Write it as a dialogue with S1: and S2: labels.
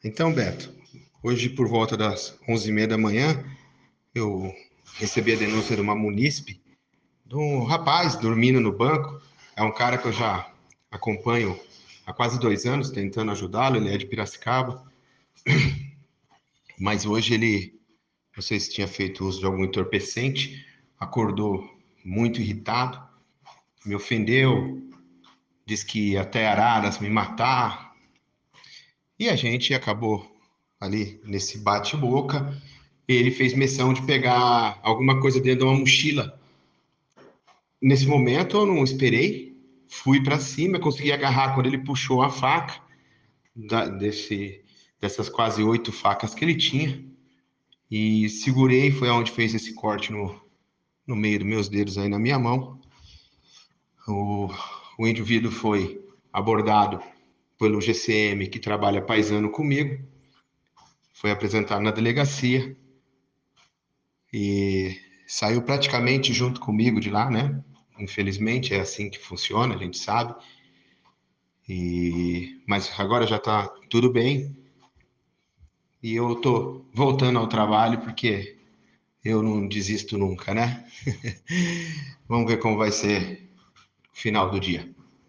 S1: Então, Beto, hoje por volta das 11h30 da manhã, eu recebi a denúncia de uma munícipe, de um rapaz dormindo no banco. É um cara que eu já acompanho há quase 2 anos, tentando ajudá-lo. Ele é de Piracicaba, mas hoje ele, não sei se tinha feito uso de algum entorpecente, acordou muito irritado, me ofendeu, disse que ia até Araras me matar, e a gente acabou ali nesse bate-boca. Ele fez menção de pegar alguma coisa dentro de uma mochila. Nesse momento eu não esperei, fui para cima, consegui agarrar quando ele puxou a faca, dessas quase 8 facas que ele tinha, e segurei. Foi onde fez esse corte no meio dos meus dedos aí na minha mão. O, o indivíduo foi abordado pelo GCM, que trabalha paisano comigo, foi apresentado na delegacia e saiu praticamente junto comigo de lá, né? Infelizmente é assim que funciona, a gente sabe. Mas agora já tá tudo bem e eu tô voltando ao trabalho porque eu não desisto nunca, né? Vamos ver como vai ser o final do dia.